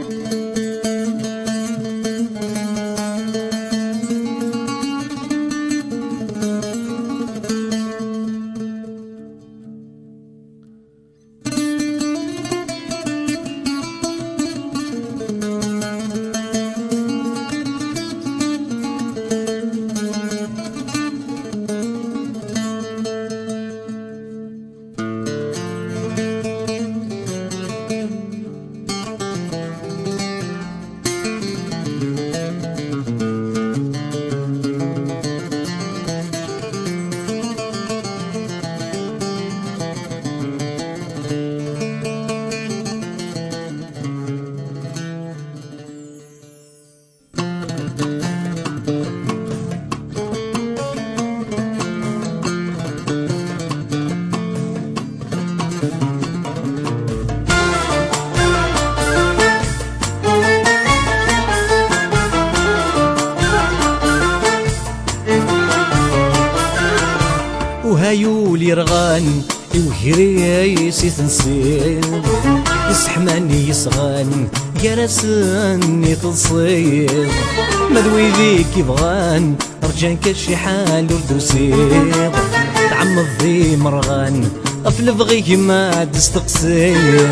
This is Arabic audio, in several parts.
وهايولي رغان وهريسي تنصيب يسحماني يصغان يا راسني تصيب مذوي ذيك يبغان رجانك شي حال وردوسيب تعمض ذي مرغان افل بغيك ما تستقصيب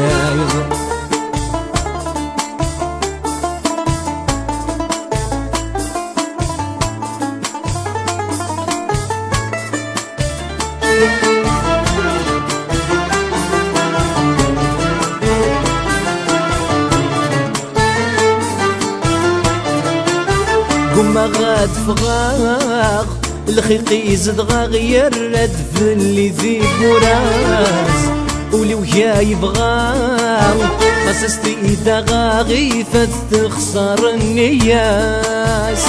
قم غاد فغاغ الخيقي يزد غير ردف اللي ذي براس ولي ويا يبغاو خصصتي إذا غاغي فتخسر النياس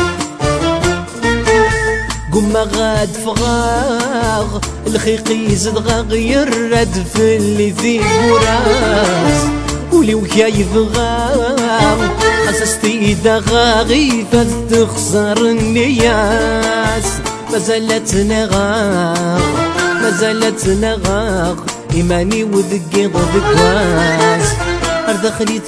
قم غاد فغاغ الخيقي يزد غير ردف اللي ذي براس ولي ويا يبغاو خصصتي إذا غاغي فتخسر النياس مازالت نغاغ إيماني وذقي ضدقواز أردخلي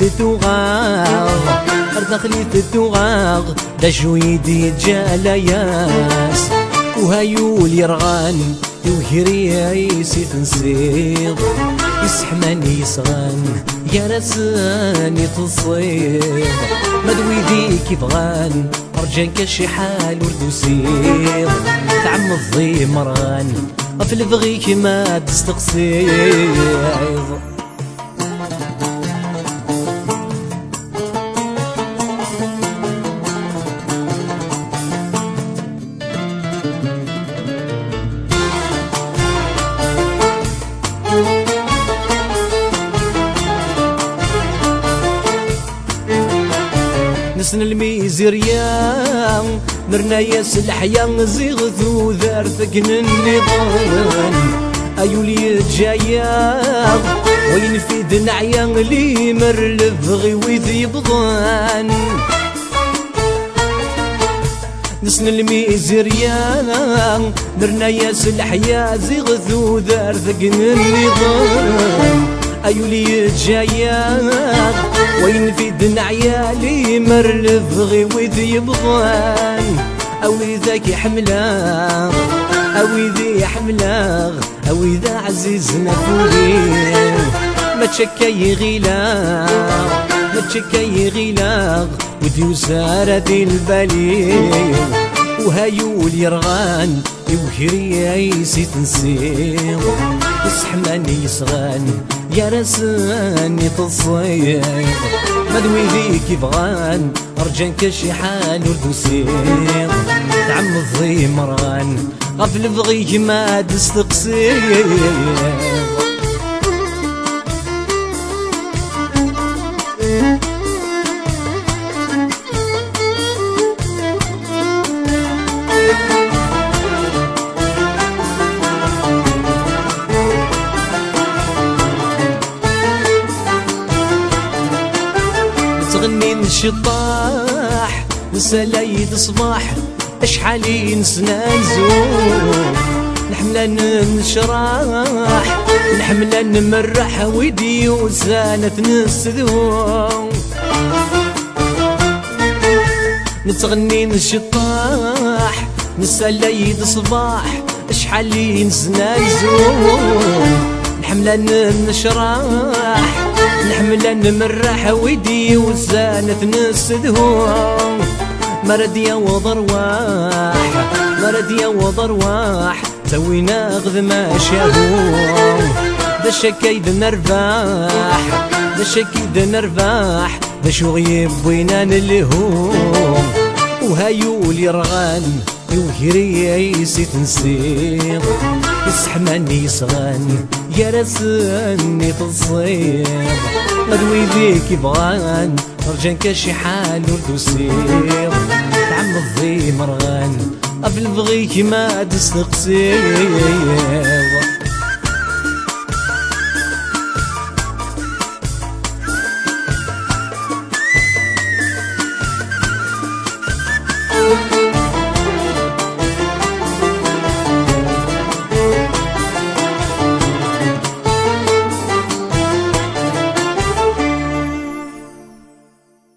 تتوغاغ دا شويدي جالاياس وهايول يرغان وهريسي تنسيض يسحماني يصغان يا راسني تصيب مدوي ذيك يبغان رجانك شي حال وردوسيب تعم الضي مرغان افل بغيك ما تستقصيب نسن الميزيريا مرنا ياس الحياة زيغثو ذار ثقن النظام أيولي جايا وين في دنعيا لي مر لبغي وذي بضان نسن الميزيريا مرنا ياس الحياة زيغثو ذار ثقن النظام أيولي جايا وين في دنعيا لي مر لبغي وذي يبغان أو ذاك يحملاغ أو ذي يحملاغ أو إذا عزيزنا فولي ما تشكي غيلاغ ودي وسارة ذي البليغ وهايول يرغان وهريسي تنسيغ يسحماني يصغان يا راسني تصيب مذوي ذيك يبغان رجانك شي حال وردوسيب تعم الضي مرغان غفل بغيك ما تستقصيب تغني نشطاح نسلايد صباح اشحالي نسنا نزور نحملا نشراح نحملا نمرح ويدي وسانة نسذوم نتغني نشطاح نسال ليد صباح شحال نسنا نزوم نحملان نشراح نحملان نمرح ويدي وزانت نسدهم مرد يا وضرواح مرد يا وضرواح سوينا غذ ما شاهوم دا شكايد نرباح دا شكايد نرباح دا شو غيب وينا نلهوم وهايو لي رغان يوهري عيسي تنسيق يسحماني يصغان يا راسني تصيب غدوي ذيك يبغان رجانك شي حال ولد وسير تعم الضي مرغان قبل بغيك ما تستقصير